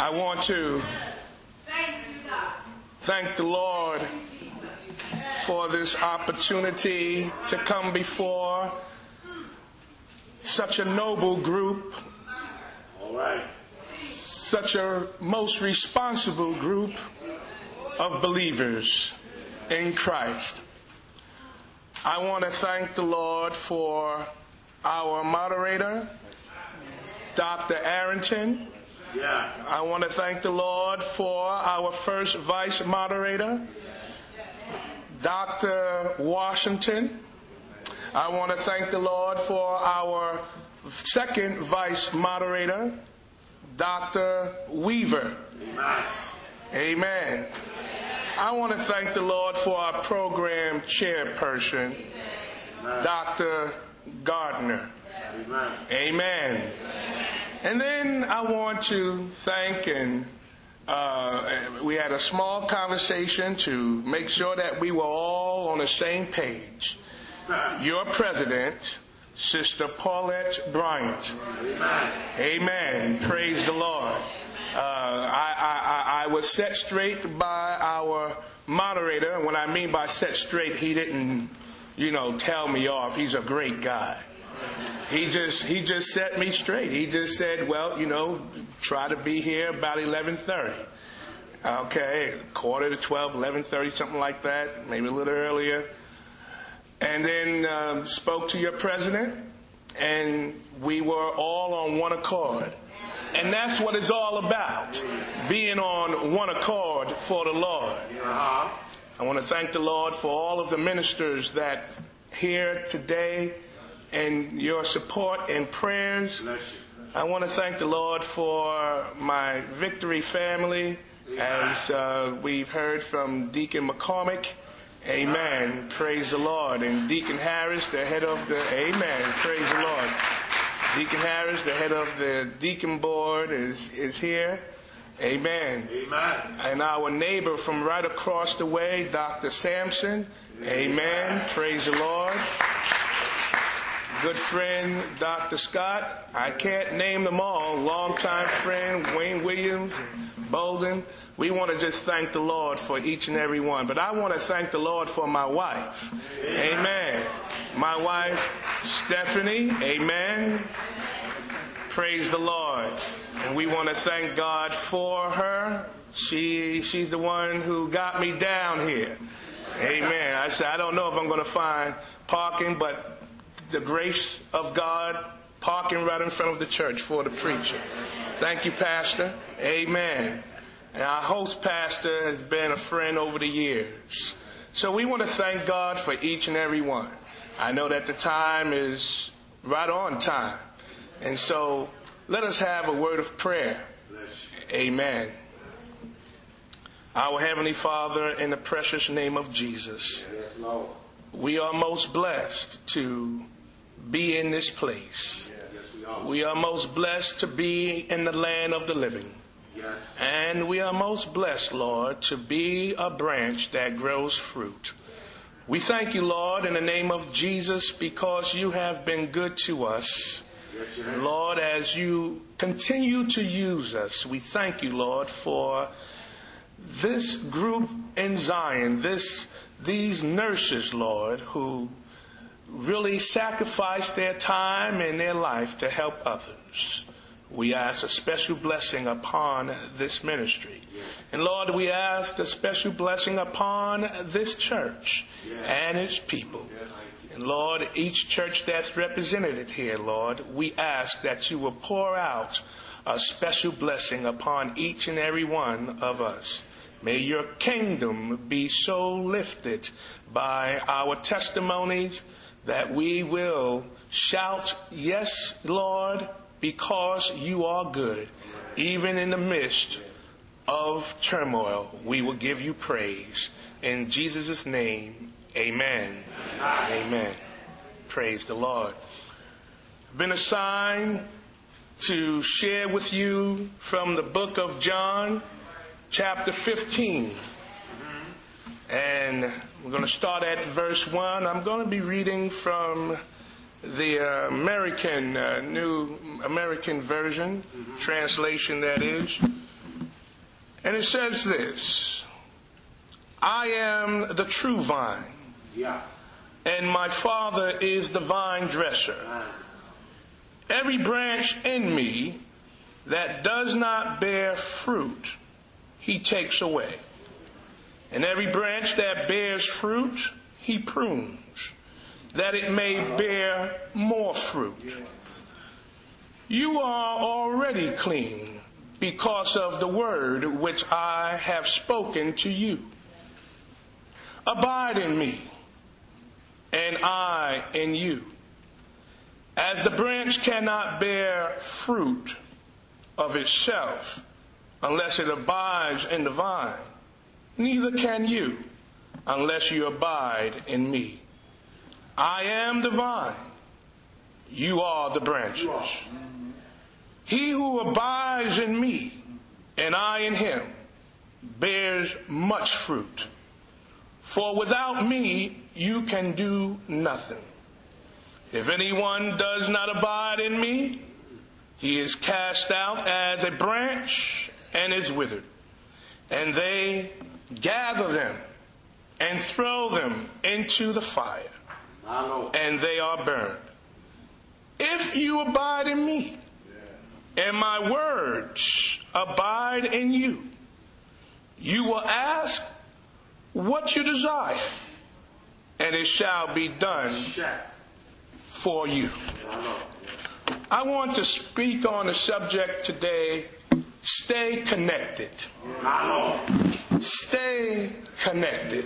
I want to thank the Lord for this opportunity to come before such a noble group, such a most responsible group of believers in Christ. I want to thank the Lord for our moderator, Dr. Arrington. I want to thank the Lord for our first vice moderator, Dr. Washington. I want to thank the Lord for our second vice moderator, Dr. Weaver. Amen. I want to thank the Lord for our program chairperson, Dr. Gardner. Amen. And then I want to thank, and we had a small conversation to make sure that we were all on the same page. Your president, Sister Paulette Bryant. Amen. Praise the Lord. I was set straight by our moderator. And when I mean by set straight, he didn't, tell me off. He's a great guy. He just set me straight. He just said, well, try to be here about 11:30. Okay, 11:45, 11:30, something like that, maybe a little earlier. And then spoke to your president, and we were all on one accord. And that's what it's all about, being on one accord for the Lord. I want to thank the Lord for all of the ministers that here today and your support and prayers. I want to thank the Lord for my Victory family, as we've heard from Deacon McCormick. Amen. Praise the Lord. And Deacon Harris, the head of the, amen. Praise the Lord. Deacon Harris, the head of the deacon board, is here. Amen. Amen. And our neighbor from right across the way, Dr. Sampson. Amen. Praise the Lord. Good friend, Dr. Scott. I can't name them all. Longtime friend, Wayne Williams, Bolden. We want to just thank the Lord for each and every one. But I want to thank the Lord for my wife. Amen. My wife, Stephanie. Amen. Praise the Lord. And we want to thank God for her. She's the one who got me down here. Amen. I said, I don't know if I'm going to find parking, but the grace of God, parking right in front of the church for the preacher. Thank you, Pastor. Amen. And our host pastor has been a friend over the years. So we want to thank God for each and every one. I know that the time is right on time. And so let us have a word of prayer. Amen. Our Heavenly Father, in the precious name of Jesus, we are most blessed to be in this place. We are most blessed to be in the land of the living. And we are most blessed, Lord, to be a branch that grows fruit. We thank you, Lord, in the name of Jesus, because you have been good to us. Lord, as you continue to use us, we thank you, Lord, for this group in Zion, these nurses, Lord, who really sacrifice their time and their life to help others. We ask a special blessing upon this ministry. And Lord, we ask a special blessing upon this church and its people. And Lord, each church that's represented here, Lord, we ask that you will pour out a special blessing upon each and every one of us. May your kingdom be so lifted by our testimonies that we will shout, yes, Lord, because you are good. Even in the midst of turmoil, we will give you praise. In Jesus' name, amen. Amen. Praise the Lord. I've been assigned to share with you from the book of John, chapter 15. And we're going to start at verse 1. I'm going to be reading from the New American Version, translation that is. And it says this: I am the true vine, and my Father is the vine dresser. Every branch in me that does not bear fruit, he takes away. And every branch that bears fruit, he prunes, that it may bear more fruit. You are already clean because of the word which I have spoken to you. Abide in me, and I in you. As the branch cannot bear fruit of itself unless it abides in the vine, neither can you unless you abide in me. I am the vine, you are the branches. He who abides in me and I in him bears much fruit. For without me you can do nothing. If anyone does not abide in me, he is cast out as a branch and is withered. And they gather them and throw them into the fire, and they are burned. If you abide in me, and my words abide in you, you will ask what you desire, and it shall be done for you. I want to speak on the subject today: stay connected. Stay connected.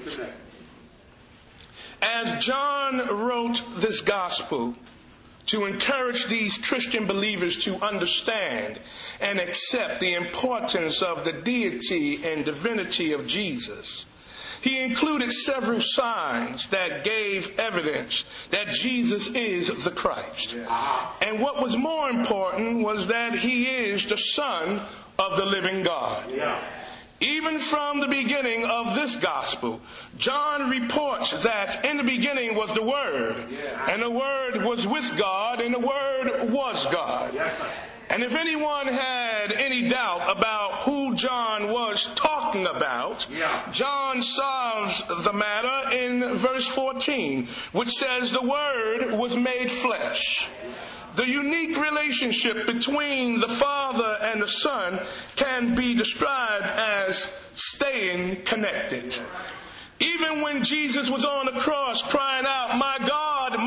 As John wrote this gospel to encourage these Christian believers to understand and accept the importance of the deity and divinity of Jesus, he included several signs that gave evidence that Jesus is the Christ. And what was more important was that he is the Son of the living God. Even from the beginning of this gospel, John reports that in the beginning was the Word, and the Word was with God, and the Word was God. And if anyone had any doubt about who John was talking about, John solves the matter in verse 14, which says the Word was made flesh. The unique relationship between the Father and the Son can be described as staying connected. Even when Jesus was on the cross crying out, my God,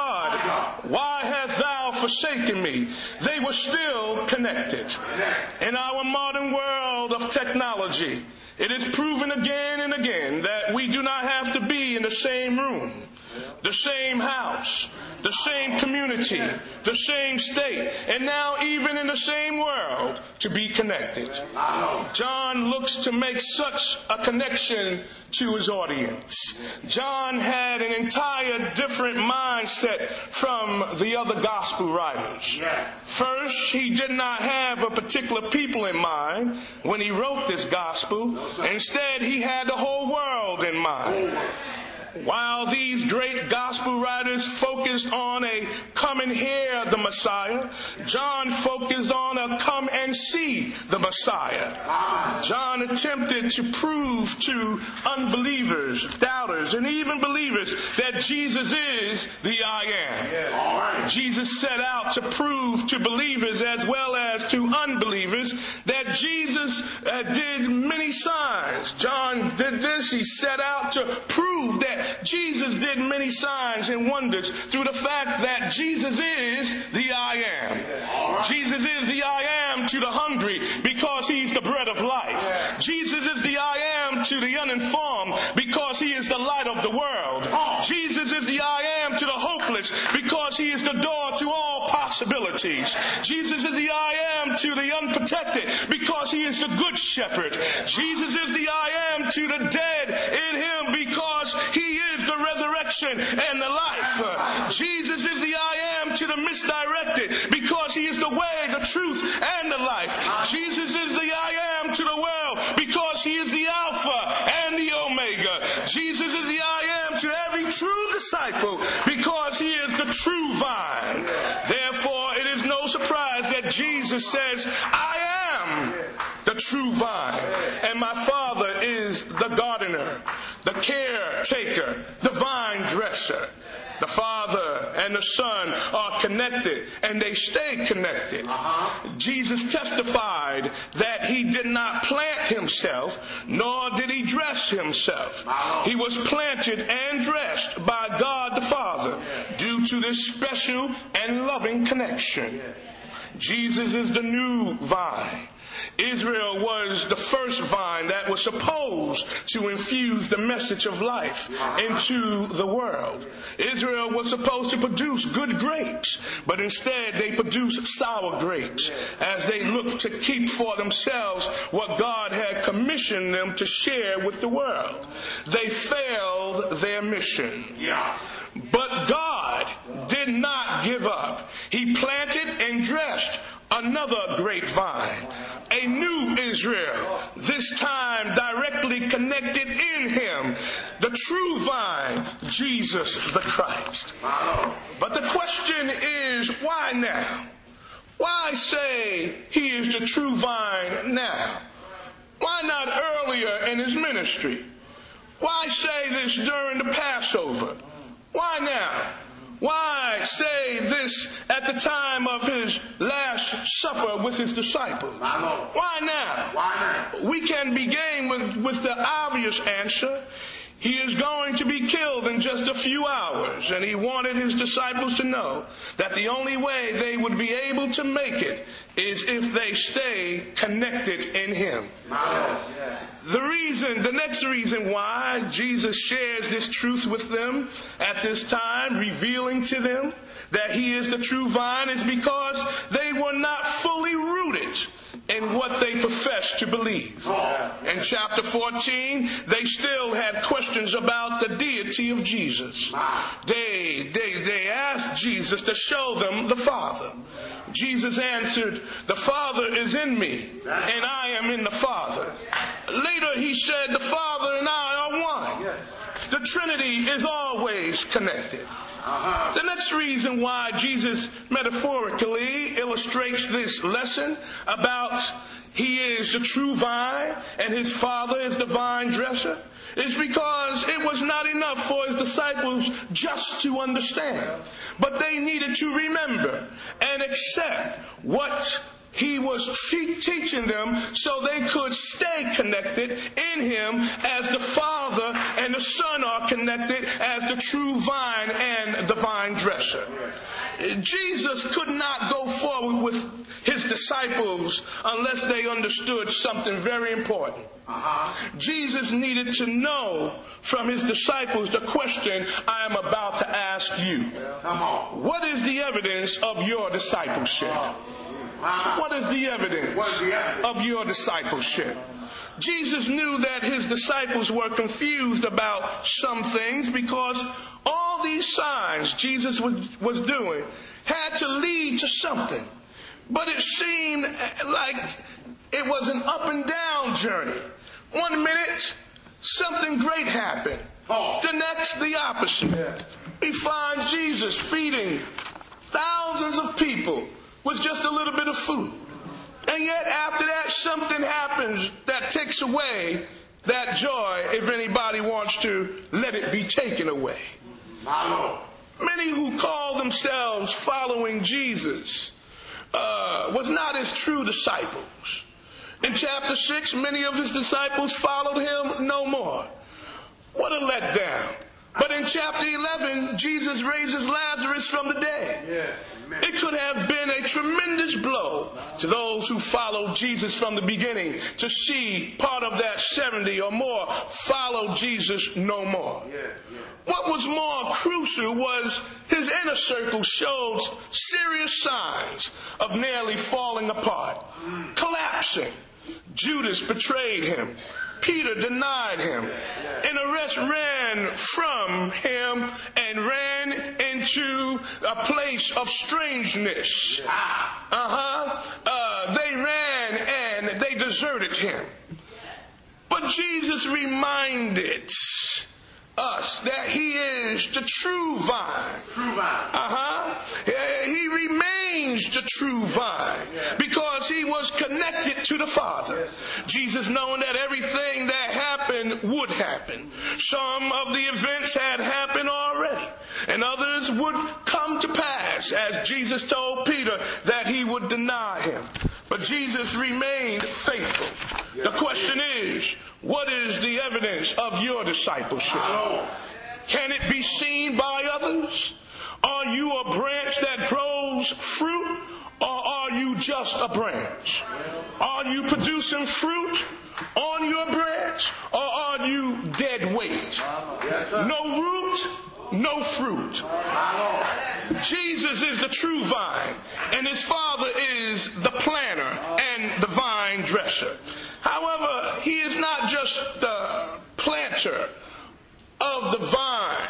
why hast thou forsaken me?" they were still connected. In our modern world of technology, it is proven again and again that we do not have to be in the same room, the same house, the same community, the same state, and now even in the same world to be connected. John looks to make such a connection to his audience. John had an entire different mindset from the other gospel writers. First, he did not have a particular people in mind when he wrote this gospel. Instead, he had the whole world in mind. While these great gospel writers focused on a come and hear the Messiah, John focused on a come and see the Messiah. John attempted to prove to unbelievers, doubters, and even believers that Jesus is the I am. Jesus set out to prove to believers as well as to unbelievers that Jesus did many signs. John did this. He set out to prove that Jesus did many signs and wonders through the fact that Jesus is the I am. Jesus is the I am to the hungry because he's the bread of life. Jesus is the I am to the uninformed because he is the light of the world. Jesus is the I am to the hopeless because he is the door to all possibilities. Jesus is the I am to the unprotected because he is the good shepherd. Jesus is the I am to the dead in him because he is the resurrection and the life. Jesus is the I am to the misdirected because he is the way, the truth, and the life. Jesus is the I am to the world because he is the Alpha and the Omega. Jesus is the I am to every true disciple because he is the true vine. Therefore, it is no surprise that Jesus says, I am the true vine, and my Father is the gardener, the caretaker, the vine dresser. The Father and the Son are connected, and they stay connected. Jesus testified that he did not plant himself, nor did he dress himself. He was planted and dressed by God the Father due to this special and loving connection. Jesus is the new vine. Israel was the first vine that was supposed to infuse the message of life into the world. Israel was supposed to produce good grapes, but instead they produced sour grapes as they looked to keep for themselves what God had commissioned them to share with the world. They failed their mission. But God did not give up. He planted and dressed another great vine, a new Israel, this time directly connected in him, the true vine, Jesus the Christ. But the question is, why now? Why say he is the true vine now? Why not earlier in his ministry? Why say this during the Passover? Why now? Why say this at the time of his Last Supper with his disciples? Why now? We can begin with the obvious answer. He is going to be killed in just a few hours, and he wanted his disciples to know that the only way they would be able to make it is if they stay connected in him. The next reason why Jesus shares this truth with them at this time, revealing to them that he is the true vine, is because they were not fully rooted in what they profess to believe. In chapter 14, they still had questions about the deity of Jesus. They asked Jesus to show them the Father. Jesus answered, "The Father is in me, and I am in the Father." Later he said, "The Father and I are one." The Trinity is always connected. The next reason why Jesus metaphorically illustrates this lesson about he is the true vine and his Father is the vine dresser is because it was not enough for his disciples just to understand, but they needed to remember and accept what he was teaching them so they could stay connected in him as the Father and the Son are connected as the true vine and the vine dresser. Jesus could not go forward with his disciples unless they understood something very important. Jesus needed to know from his disciples the question I am about to ask you. What is the evidence of your discipleship? What is the evidence of your discipleship? Jesus knew that his disciples were confused about some things because all these signs Jesus was doing had to lead to something. But it seemed like it was an up and down journey. 1 minute, something great happened. The next, the opposite. We find Jesus feeding thousands of people with just a little bit of food. And yet after that, something happens that takes away that joy if anybody wants to let it be taken away. Many who call themselves following Jesus was not his true disciples. In chapter 6, many of his disciples followed him no more. What a letdown. But in chapter 11, Jesus raises Lazarus from the dead. It could have been a tremendous blow to those who followed Jesus from the beginning to see part of that 70 or more follow Jesus no more. What was more crucial was his inner circle showed serious signs of nearly falling apart, collapsing. Judas betrayed him. Peter denied him. And the rest ran from him and ran into a place of strangeness. They ran and they deserted him. But Jesus reminded us that he is the true vine. He remains the true vine because he was connected to the Father. Jesus, knowing that everything that happened would happen. Some of the events had happened already, and others would come to pass, as Jesus told Peter that he would deny him. But Jesus remained faithful. The question is, what is the evidence of your discipleship? Can it be seen by others? Are you a branch that grows fruit, or are you just a branch? Are you producing fruit on your branch, or are you dead weight? No root, no fruit. Jesus is the true vine, and his Father is the planter and the vine dresser. However, he is not just the planter of the vine,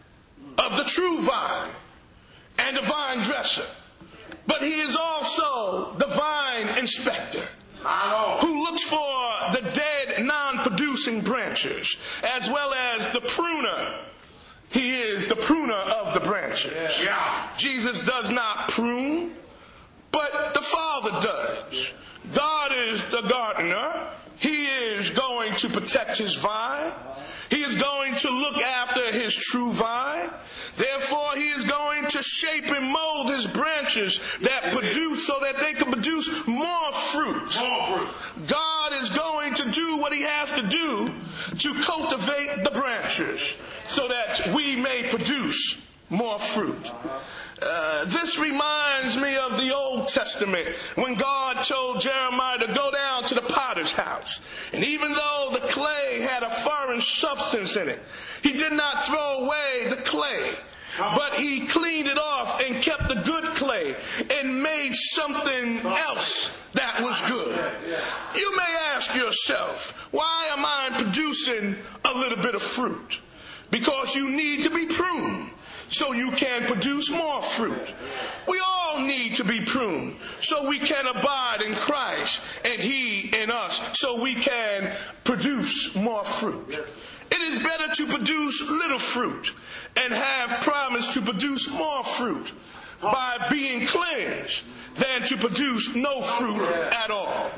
of the true vine, and the vine dresser, but he is also the vine inspector who looks for the dead, non-producing branches, as well as the pruner. He is the pruner of the branches. Jesus does not prune, but the Father does. God is the gardener. He is going to protect his vine. He is going to look after his true vine. Therefore, he is going to shape and mold his branches that produce so that they can produce more fruit. God is going to do what he has to do to cultivate the branches so that we may produce more fruit. This reminds me of the Old Testament when God told Jeremiah to go down to the potter's house. And even though the clay had a foreign substance in it, he did not throw away the clay, but he cleaned it off and kept the good clay and made something else that was good. You may ask yourself, why am I producing a little bit of fruit? Because you need to be pruned so you can produce more fruit. We all need to be pruned so we can abide in Christ and he in us so we can produce more fruit. It is better to produce little fruit and have promise to produce more fruit by being cleansed than to produce no fruit at all.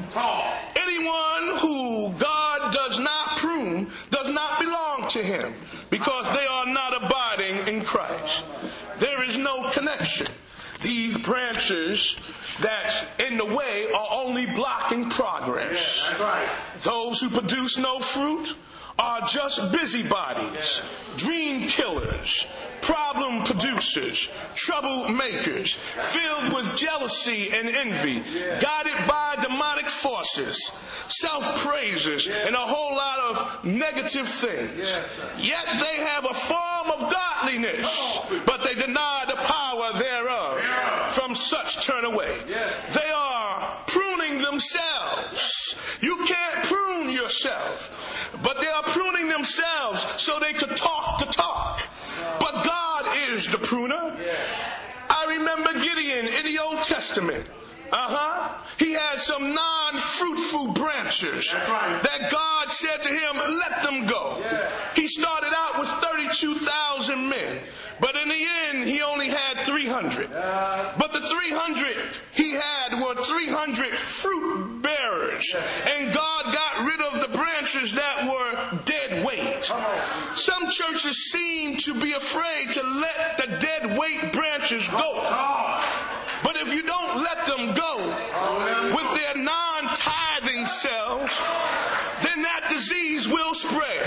Anyone who God does not prune does not belong to him because they are not abiding in Christ. There is no connection. These branches that's in the way are only blocking progress. Those who produce no fruit are just busybodies, dream killers, problem producers, troublemakers, filled with jealousy and envy, guided by demonic forces, self-praisers, and a whole lot of negative things. Yet they have a form of godliness, but they deny the power thereof. From such turn away. They are pruning themselves. You can't prune yourself, but they are pruning themselves so they could talk the talk. But God is the pruner. I remember Gideon in the Old Testament. He had some non-fruitful branches that God said to him, let them go. He started out with 32,000 men, but in the end he only had 300. But the 300 he had were 300 fruit bearers, and God got rid of the branches that were dead weight. Some churches seem to be afraid to let the dead weight branches go. But if you don't let them go with their non-tithing selves, then that disease will spread.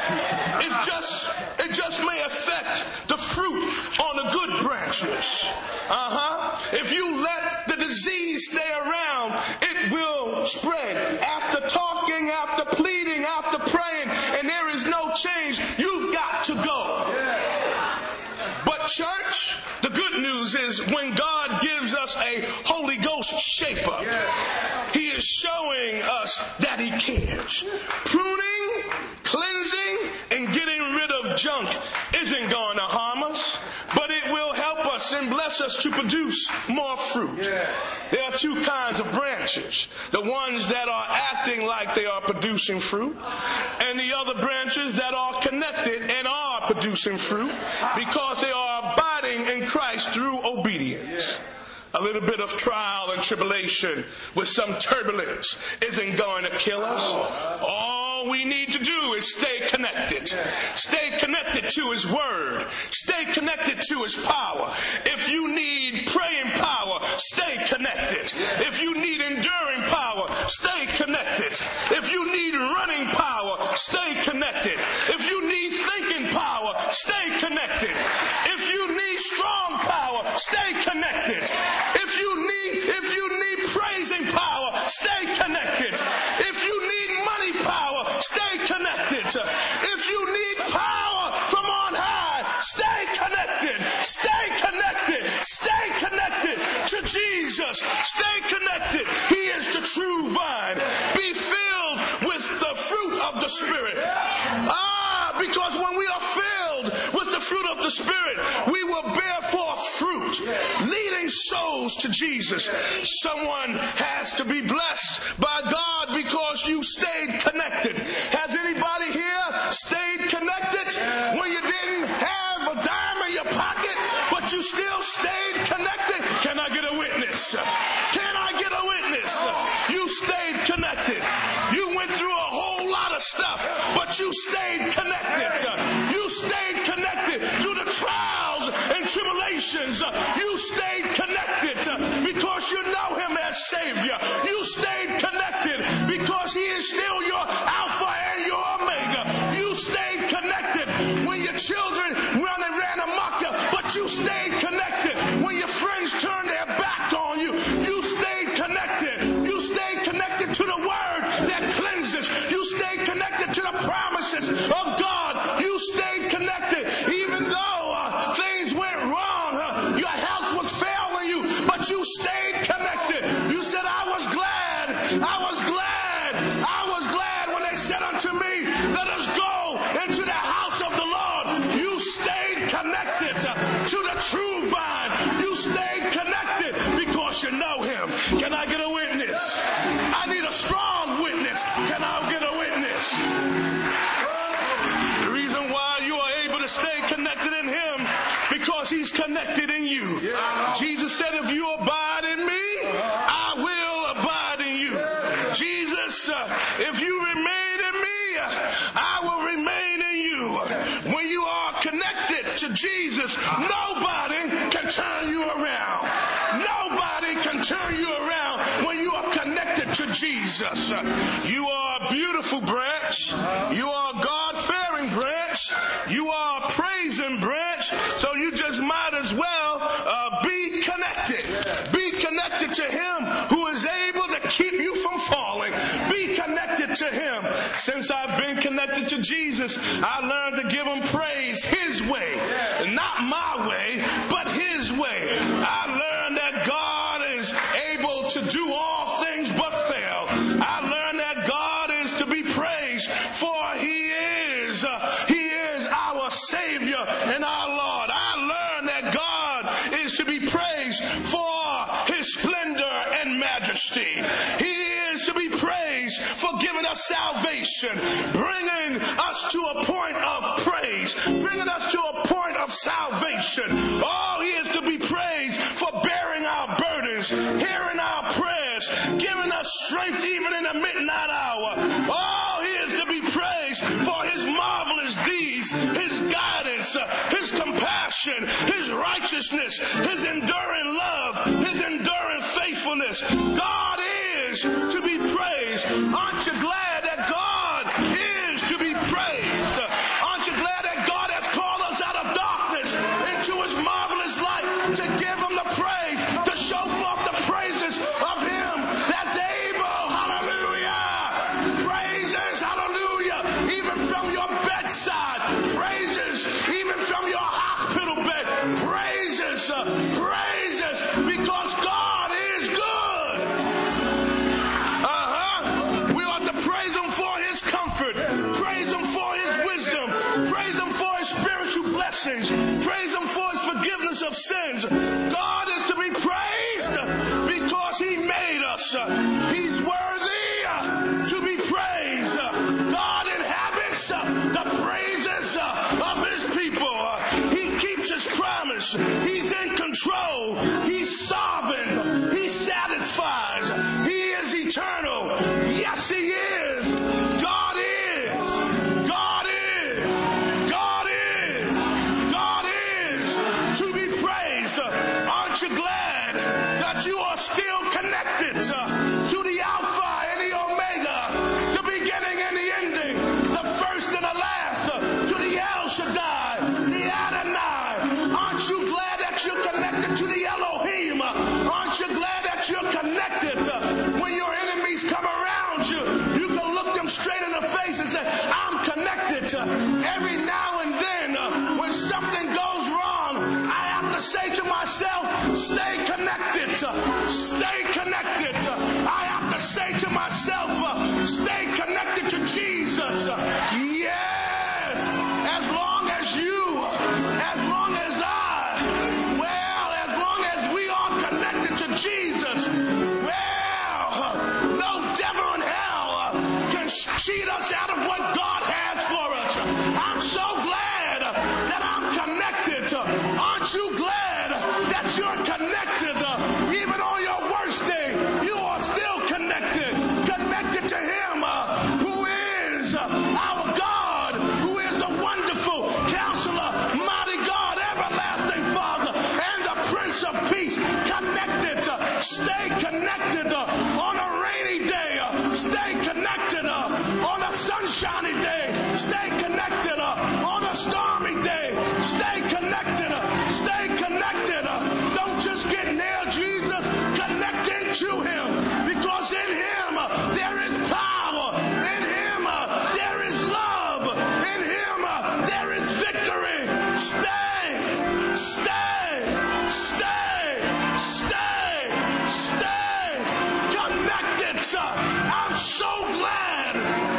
It just may affect the fruit on the good branches. If you let the disease stay around, it will spread. After talking, after pleading, after praying, and there is no change, you've got to go. But church, the good news is when God gives us a Holy Ghost shaper, he is showing us that he cares. Pruning, cleansing, and getting rid of junk isn't going to harm us, but it will help us and bless us to produce more fruit. There are two kinds of branches. The ones that are acting like they are producing fruit, and the other branches that are connected and are producing fruit because they are abiding in Christ through obedience. A little bit of trial and tribulation with some turbulence isn't going to kill us. All we need to do is stay connected. Stay connected to His Word. Stay connected to His power. If you need praying power, stay connected. If you need enduring power, stay connected. If you need running power, stay connected. If you need thinking power, stay connected. If you need strong power, stay connected. If you need praising power, stay connected. If you need money power, stay connected. If you need power from on high, stay connected. Stay connected. Stay connected to Jesus. Stay connected. He is the true vine. Be filled with the fruit of the Spirit. Because when we are filled with the fruit of the Spirit, we will bear forth fruit, leading souls to Jesus. Someone has to be blessed by God because you stayed connected. Has anybody here stayed connected when you didn't have a dime in your pocket, but you still stayed connected? Can I get a witness? Can I get a witness? You stayed connected. You went through a whole lot of stuff, but you stayed connected. You stayed connected through the trials and tribulations. You stayed connected because you know Him as Savior. You stayed connected because He is still your Alpha and your Omega. You stayed connected when your children ran amok, but you stayed connected when your friends turned their back on you. You stayed connected. You stayed connected to the Word that cleanses. You stayed connected to the promises of God. You stayed connected even though things went wrong. Your health was failing you, but you stayed connected. You said, I was glad when they said unto me, let us go into the house of the Lord. You stayed connected to the true vine. You stayed connected because you know Him. Can I get a witness? I need a strong witness. Can I get a witness? The reason why you are able to stay connected in Him, because He's connected in you. Jesus said, if you abide in me, I will abide in you. Jesus, if you remain in me, I will remain in you. When you are connected to Jesus, nobody can turn you around. Nobody can turn you around when you are connected to Jesus. You are a beautiful branch. You are a God-fearing branch. You are a praising branch. So you just might as well be connected. Be connected to Him who is able to keep you from falling. Be connected to Him. Since I've been connected to Jesus, I learned to give Him praise His way. Not my way, but His way. I learned that God is able to do all things but fail. I learned that God is to be praised, for He is our Savior and our Lord. I learned that God is to be praised for His splendor and majesty. He is to be praised for giving us salvation, bringing us to a point of praise, bringing us to a point of salvation. Oh, He is to be praised for bearing our burdens, hearing our prayers, giving us strength even in the midnight hour. Oh, He is to be praised for His marvelous deeds, His guidance, His compassion, His righteousness, His enduring love, His enduring faithfulness. God is to be praised. Aren't you glad that God is to be praised? Aren't you glad that God has called us out of darkness into His marvelous light to give Him the praise, to show forth the praises of Him that's able? Hallelujah! Praises, hallelujah, even from your bedside. Praises, even from your hospital bed. Praises, praises, because God is good. We ought to praise Him for His comfort, praise Him for His wisdom, praise Him for His spiritual blessings, praise Him for His forgiveness of sins. God is to be praised because He made us. He's worthy to be praised. God inhabits the praises of His people. He keeps His promise. He's in control. He's sovereign. glad that you are still connected to the Alpha and the Omega, the beginning and the ending, the first and the last, to the El Shaddai, the Adonai. Aren't you glad that you're connected to the Elohim? Aren't you glad that you're connected? When your enemies come around you, you can look them straight in the face and say, I'm connected. Every now and then, when something goes wrong, I have to say to myself, stay connected. Stay connected. I have to say to myself, stay connected to Jesus. Yes, as long as you, as long as I, well, as long as we are connected to Jesus, well, no devil in hell can cheat us out of what God has for us. I'm so glad that I'm connected. Aren't you glad that you're connected? Even on your worst day, you are still connected. Connected to Him who is our God, who is the wonderful Counselor, mighty God, everlasting Father, and the Prince of Peace. Connected. Stay connected on a rainy day. Stay connected on a sunshiny day. Stay connected on a stormy day. Stay connected. Stay connected. Don't just get near Jesus. Connect into Him, because in Him there is power. In Him there is love. In Him there is victory. Stay, stay, stay, stay, stay connected. I'm so glad.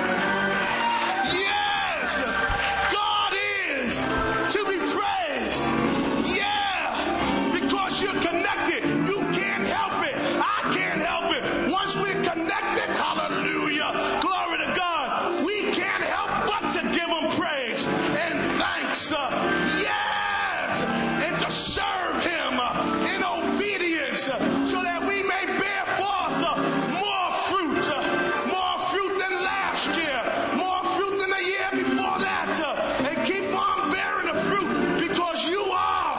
Yes, God is to be praised. Yeah, because you're connected. You can't help it. I can't help it. Once we're connected, hallelujah, glory to God, we can't help but to give Him praise and thanks. Yes, and to serve Him in obedience, so that we may bear forth more fruit than last year, more fruit than the year before that, and keep on bearing the fruit, because you are,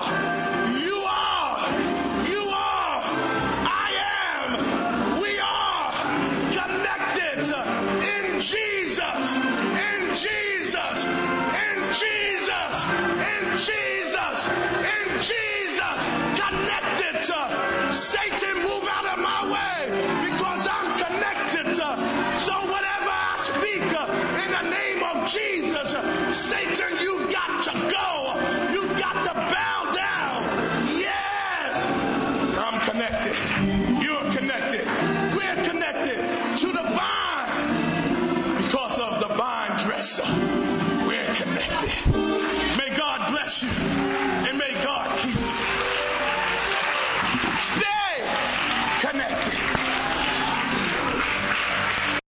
I am, we are connected in Jesus, in Jesus, in Jesus, in Jesus, in Jesus, connected. Satan, move out of my way, because I'm connected. So whatever I speak in the name of Jesus, Satan,